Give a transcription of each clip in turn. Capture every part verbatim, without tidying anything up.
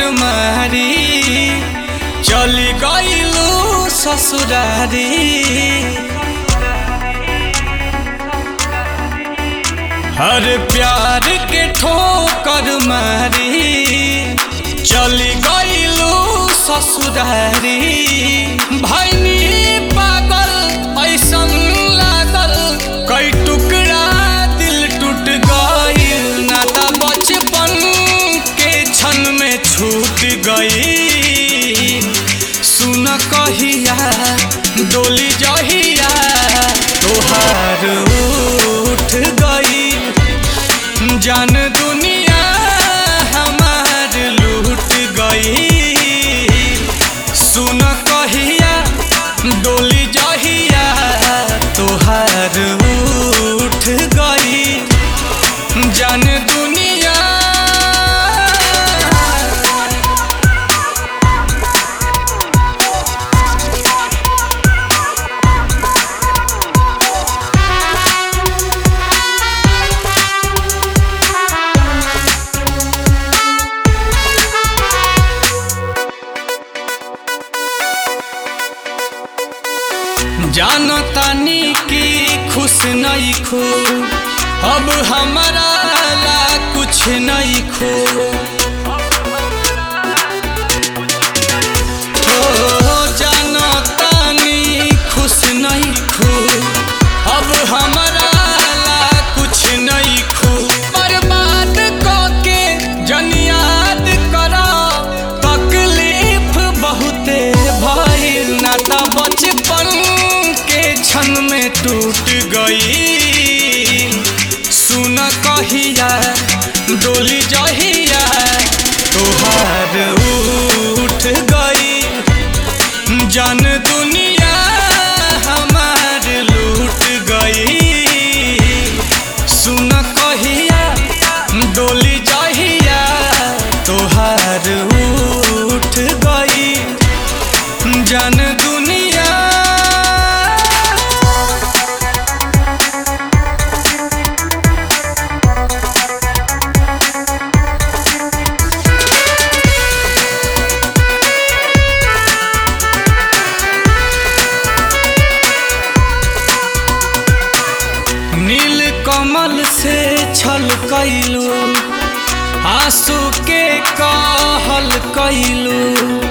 मारी चली गईलू ससुरारी। हर प्यार के ठोकर मारी चली गईलू ससुरारी। भैनी पागल ऐसन लागल कई टुकड़ा दिल टूट गई। नाता बचपन के क्षण में छूट गई। सुन कहिया डोली जहिया तोहार उठ गई। जान दुनिया हमार लूट गई। सुन कहिया डोली जहिया तोहार उठ गई। जान दुनिया जानो तानी की खुश नहीं खो। अब हमारा ला कुछ नहीं खो। ओ जानो तानी खुश नहीं खो। अब हमारा ला कुछ नहीं खो। बर्बाद करके जन याद करा तकलीफ बहुते भइल। नाता बचपन क्षण में टूट गई। सुन कहिया डोली जहिया तोहार उठ गई। जान दुनिया हमार लूट गई। सुन कहिया डोली जहिया तोहार उठ गई। जान दुनिया नील कमल से छल कैलू। आंसू के कहल कैलू।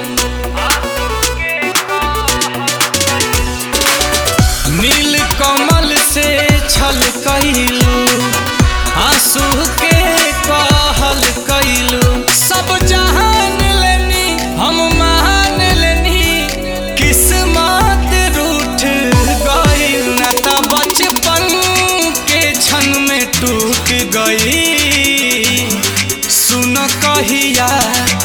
नील कमल से छल कैलू। आंसू के कहल कैलू। सब जान लेनी हम मान लेनी। किस्मत रूठ गई। नाता बचपन क्षण में टूट गई। सुन कहिया